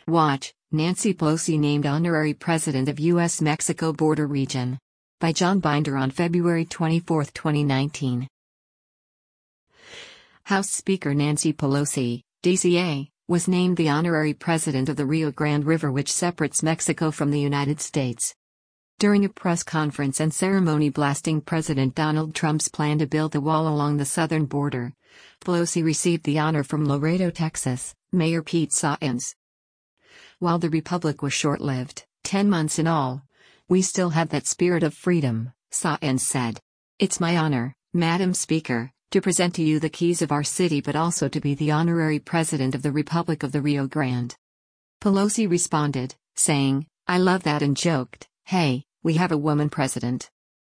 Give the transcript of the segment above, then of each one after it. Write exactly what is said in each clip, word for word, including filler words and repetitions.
Watch, Nancy Pelosi named honorary president of U S Mexico border region. By John Binder on February twenty-fourth, twenty nineteen. House Speaker Nancy Pelosi, D C A, was named the honorary president of the Rio Grande River, which separates Mexico from the United States. During a press conference and ceremony blasting President Donald Trump's plan to build a wall along the southern border, Pelosi received the honor from Laredo, Texas, Mayor Pete Saenz. While the republic was short-lived, ten months in all, we still have that spirit of freedom, Saenz said. It's my honor, Madam Speaker, to present to you the keys of our city, but also to be the honorary president of the Republic of the Rio Grande. Pelosi responded, saying, I love that, and joked, hey, we have a woman president.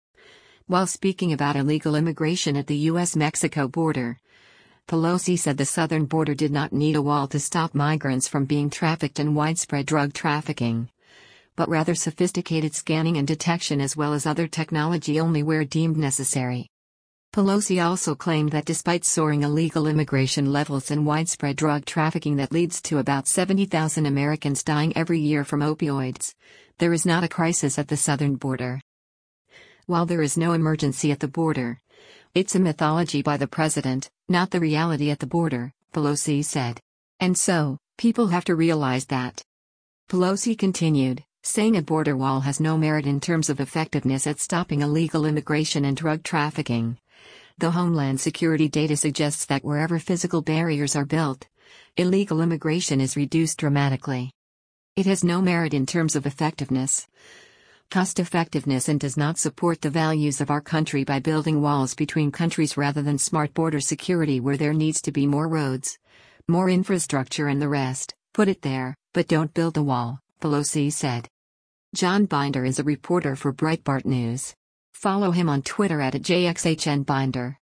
While speaking about illegal immigration at the U S Mexico border, Pelosi said the southern border did not need a wall to stop migrants from being trafficked and widespread drug trafficking, but rather sophisticated scanning and detection as well as other technology only where deemed necessary. Pelosi also claimed that despite soaring illegal immigration levels and widespread drug trafficking that leads to about seventy thousand Americans dying every year from opioids, there is not a crisis at the southern border. While there is no emergency at the border, it's a mythology by the president, not the reality at the border, Pelosi said. And so, people have to realize that. Pelosi continued, saying a border wall has no merit in terms of effectiveness at stopping illegal immigration and drug trafficking. The Homeland Security data suggests that wherever physical barriers are built, illegal immigration is reduced dramatically. It has no merit in terms of effectiveness, cost-effectiveness, and does not support the values of our country by building walls between countries rather than smart border security where there needs to be more roads, more infrastructure and the rest. Put it there, but don't build a wall, Pelosi said. John Binder is a reporter for Breitbart News. Follow him on Twitter at J X H N Binder.